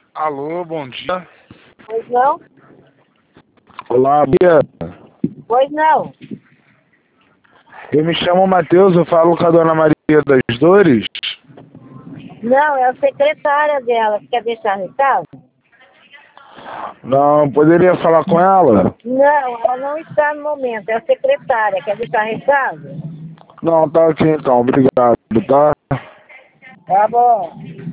Alô, bom dia. Pois não? Olá, Bia. Pois não. Eu me chamo Matheus, eu falo com a dona Maria das Dores. Não, é a secretária dela. Quer deixar recado? Não, poderia falar com ela? Não, ela não está no momento. É a secretária. Quer deixar recado? Não, tá aqui então, obrigado, tá? Tá bom.